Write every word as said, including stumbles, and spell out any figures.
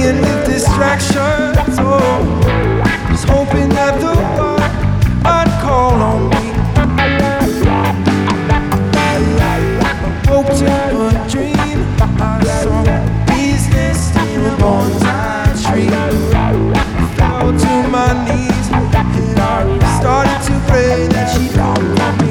playing with distractions. Oh, just hoping that the world would call on me. I woke to a dream. I saw business stealing on my tree. I fell to my knees and I started to pray that she'd come for me.